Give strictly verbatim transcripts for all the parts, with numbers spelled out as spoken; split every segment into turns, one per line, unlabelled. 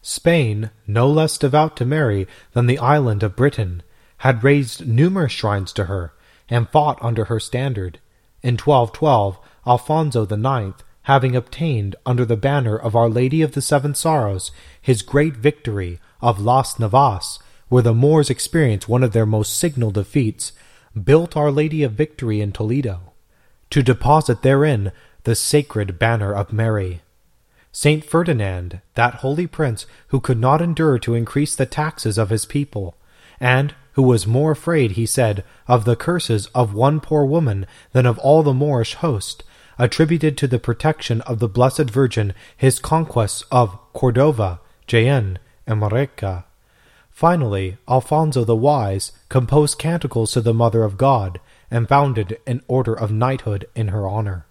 Spain, no less devout to Mary than the island of Britain, had raised numerous shrines to her, and fought under her standard. In twelve twelve, Alfonso the Ninth, having obtained, under the banner of Our Lady of the Seven Sorrows, his great victory of Las Navas, where the Moors experienced one of their most signal defeats, built Our Lady of Victory in Toledo, to deposit therein the sacred banner of Mary. Saint Ferdinand, that holy prince who could not endure to increase the taxes of his people, and who was more afraid, he said, of the curses of one poor woman than of all the Moorish host, attributed to the protection of the Blessed Virgin his conquests of Cordova, Jaen, and Marreca. Finally, Alfonso the Wise composed canticles to the Mother of God, and founded an order of knighthood in her honor.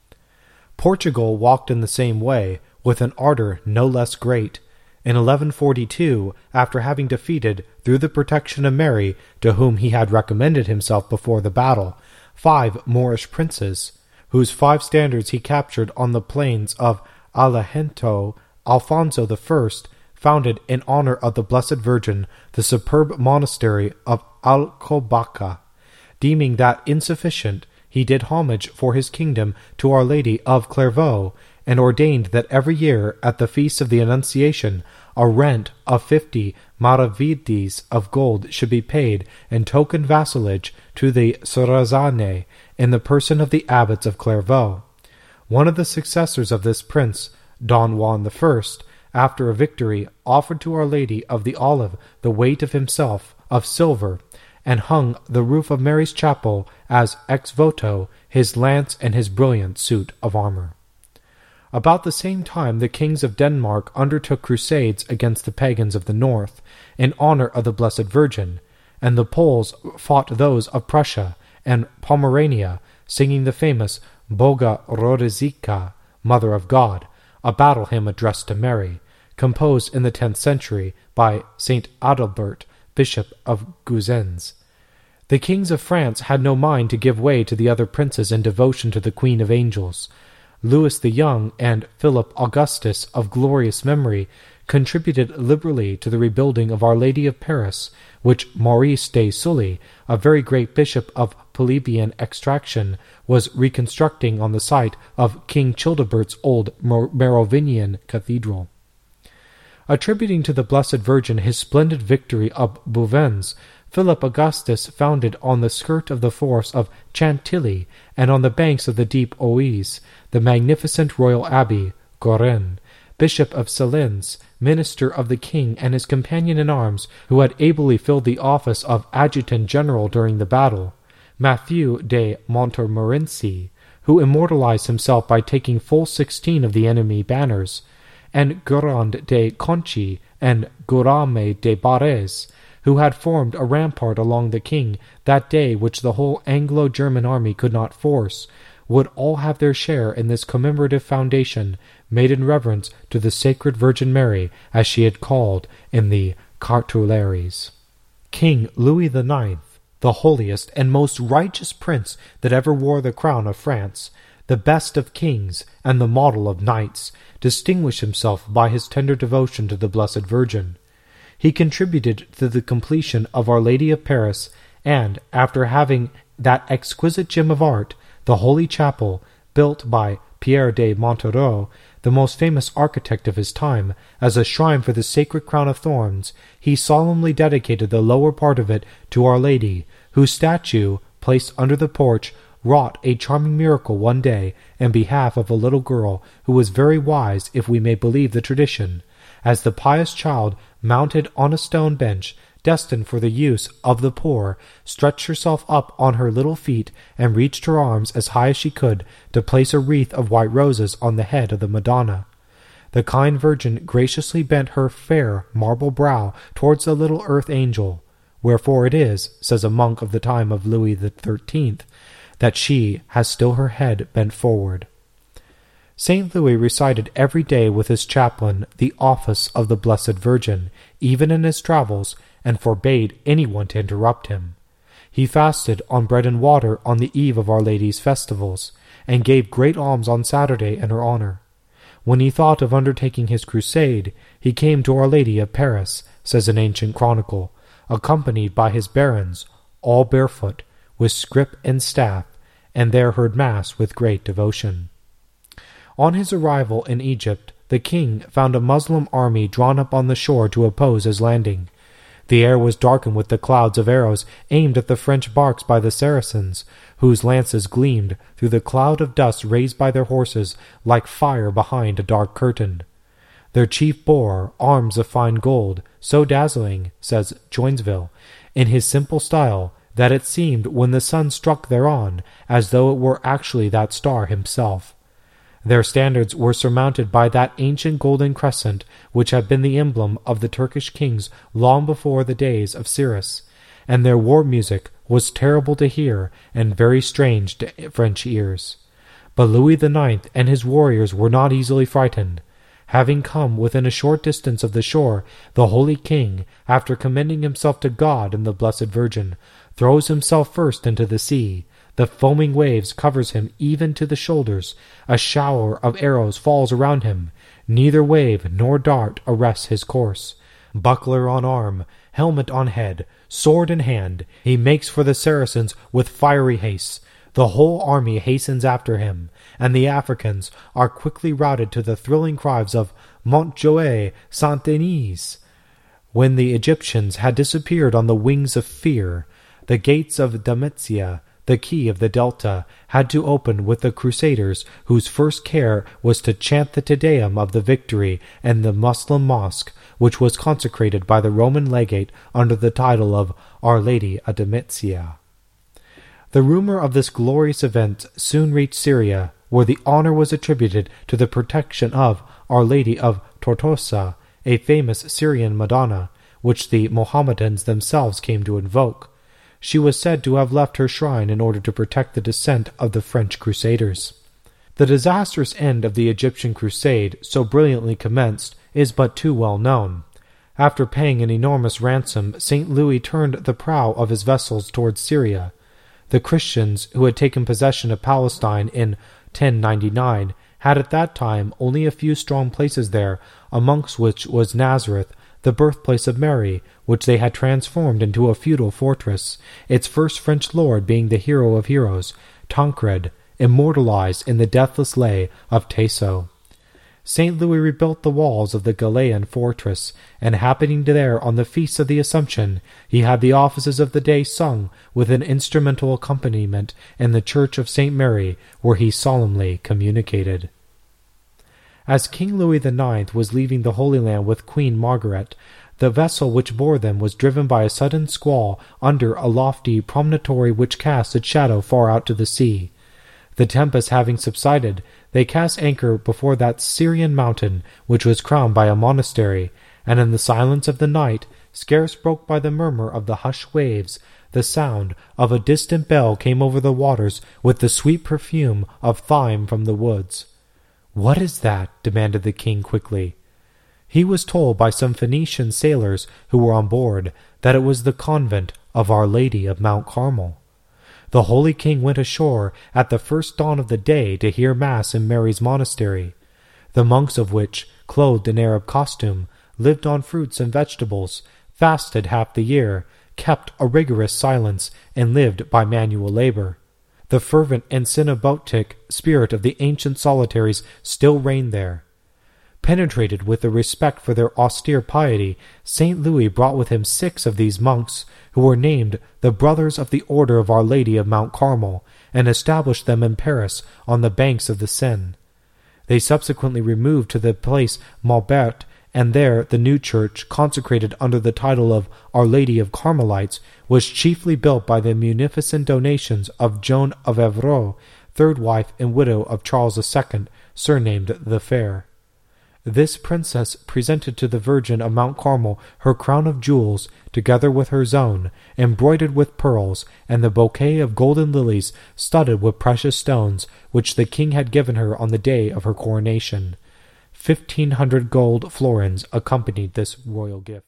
Portugal walked in the same way, with an ardor no less great. In eleven forty-two, after having defeated, through the protection of Mary, to whom he had recommended himself before the battle, five Moorish princes, whose five standards he captured on the plains of Alejento, Alfonso the First founded in honor of the Blessed Virgin the superb monastery of Alcobaça. Deeming that insufficient, he did homage for his kingdom to Our Lady of Clairvaux, and ordained that every year at the feast of the Annunciation a rent of fifty maravedis of gold should be paid in token vassalage to the Sarrazane in the person of the abbots of Clairvaux. One of the successors of this prince, Don Juan the First, after a victory, offered to Our Lady of the Olive the weight of himself of silver, and hung the roof of Mary's chapel as ex voto his lance and his brilliant suit of armor. About the same time the kings of Denmark undertook crusades against the pagans of the north, in honor of the Blessed Virgin, and the Poles fought those of Prussia and Pomerania, singing the famous Boga Rodzica, Mother of God, a battle hymn addressed to Mary, composed in the tenth century by Saint Adalbert, Bishop of Guzens. The kings of France had no mind to give way to the other princes in devotion to the Queen of Angels. Louis the Young and Philip Augustus of glorious memory contributed liberally to the rebuilding of Our Lady of Paris, which Maurice de Sully, a very great bishop of plebeian extraction, was reconstructing on the site of King Childebert's old Merovingian cathedral. Attributing to the Blessed Virgin his splendid victory of Bouvines, Philip Augustus founded on the skirt of the forest of Chantilly and on the banks of the deep Oise the magnificent royal abbey, Goren, Bishop of Salins, minister of the king and his companion in arms, who had ably filled the office of adjutant general during the battle, Matthew de Montmorency, who immortalized himself by taking full sixteen of the enemy banners, and Gurand de Conchi and Gurame de Barres, who had formed a rampart along the king that day which the whole Anglo-German army could not force, would all have their share in this commemorative foundation made in reverence to the Sacred Virgin Mary, as she had called in the Cartularies. King Louis the Ninth, the holiest and most righteous prince that ever wore the crown of France, the best of kings and the model of knights, distinguished himself by his tender devotion to the Blessed Virgin. He contributed to the completion of Our Lady of Paris, and, after having that exquisite gem of art, the Holy Chapel, built by Pierre de Montereau, the most famous architect of his time, as a shrine for the Sacred Crown of Thorns, he solemnly dedicated the lower part of it to Our Lady, whose statue, placed under the porch, wrought a charming miracle one day in behalf of a little girl who was very wise, if we may believe the tradition, as the pious child, mounted on a stone bench, destined for the use of the poor, stretched herself up on her little feet and reached her arms as high as she could to place a wreath of white roses on the head of the Madonna. The kind Virgin graciously bent her fair marble brow towards the little earth angel, wherefore it is, says a monk of the time of Louis the Thirteenth, that she has still her head bent forward. Saint Louis recited every day with his chaplain the office of the Blessed Virgin, even in his travels, and forbade anyone to interrupt him. He fasted on bread and water on the eve of Our Lady's festivals, and gave great alms on Saturday in her honor. when he thought of undertaking his crusade, he came to Our Lady of Paris, says an ancient chronicle, accompanied by his barons, all barefoot, with scrip and staff, and there heard Mass with great devotion. On his arrival in Egypt, the king found a Muslim army drawn up on the shore to oppose his landing. The air was darkened with the clouds of arrows aimed at the French barks by the Saracens, whose lances gleamed through the cloud of dust raised by their horses like fire behind a dark curtain. Their chief bore arms of fine gold, so dazzling, says Joinesville, in his simple style, that it seemed when the sun struck thereon as though it were actually that star himself. Their standards were surmounted by that ancient golden crescent which had been the emblem of the Turkish kings long before the days of Cyrus, and their war music was terrible to hear and very strange to French ears. But Louis the Ninth and his warriors were not easily frightened. Having come within a short distance of the shore, the holy king, after commending himself to God and the Blessed Virgin, throws himself first into the sea. The foaming waves covers him even to the shoulders. A shower of arrows falls around him. Neither wave nor dart arrests his course. Buckler on arm, helmet on head, sword in hand, he makes for the Saracens with fiery haste. The whole army hastens after him, and the Africans are quickly routed to the thrilling cries of Montjoie, Saint-Denis. When the Egyptians had disappeared on the wings of fear, the gates of Dametia, the key of the Delta, had to open with the Crusaders, whose first care was to chant the Te Deum of the victory in the Moslem mosque, which was consecrated by the Roman legate under the title of Our Lady of Dametia. The rumor of this glorious event soon reached Syria, where the honor was attributed to the protection of Our Lady of Tortosa, a famous Syrian Madonna, which the Mohammedans themselves came to invoke. She was said to have left her shrine in order to protect the descent of the French Crusaders. The disastrous end of the Egyptian crusade, so brilliantly commenced, is but too well known. After paying an enormous ransom, Saint Louis turned the prow of his vessels towards Syria. The Christians, who had taken possession of Palestine in ten ninety-nine, had at that time only a few strong places there, amongst which was Nazareth, the birthplace of Mary, which they had transformed into a feudal fortress, its first French lord being the hero of heroes, Tancred, immortalized in the deathless lay of Tasso. Saint Louis rebuilt the walls of the Galilean fortress, and happening there on the feast of the Assumption, he had the offices of the day sung with an instrumental accompaniment in the church of Saint Mary, where he solemnly communicated. As King Louis the Ninth was leaving the Holy Land with Queen Margaret, the vessel which bore them was driven by a sudden squall under a lofty promontory which cast its shadow far out to the sea. The tempest having subsided, they cast anchor before that Syrian mountain which was crowned by a monastery, and in the silence of the night, scarce broke by the murmur of the hushed waves, the sound of a distant bell came over the waters with the sweet perfume of thyme from the woods. "What is that?" demanded the king quickly. He was told by some Phoenician sailors who were on board that it was the convent of Our Lady of Mount Carmel. The holy king went ashore at the first dawn of the day to hear Mass in Mary's monastery, the monks of which, clothed in Arab costume, lived on fruits and vegetables, fasted half the year, kept a rigorous silence, and lived by manual labor. The fervent and cenobitic spirit of the ancient solitaries still reigned there. Penetrated with the respect for their austere piety, Saint Louis brought with him six of these monks, who were named the Brothers of the Order of Our Lady of Mount Carmel, and established them in Paris on the banks of the Seine. They subsequently removed to the place Maubert, and there the new church, consecrated under the title of Our Lady of Carmelites, was chiefly built by the munificent donations of Joan of Evreux, third wife and widow of Charles the Second, surnamed the Fair. This princess presented to the Virgin of Mount Carmel her crown of jewels, together with her zone, embroidered with pearls, and the bouquet of golden lilies studded with precious stones, which the king had given her on the day of her coronation. Fifteen hundred gold florins accompanied this royal gift.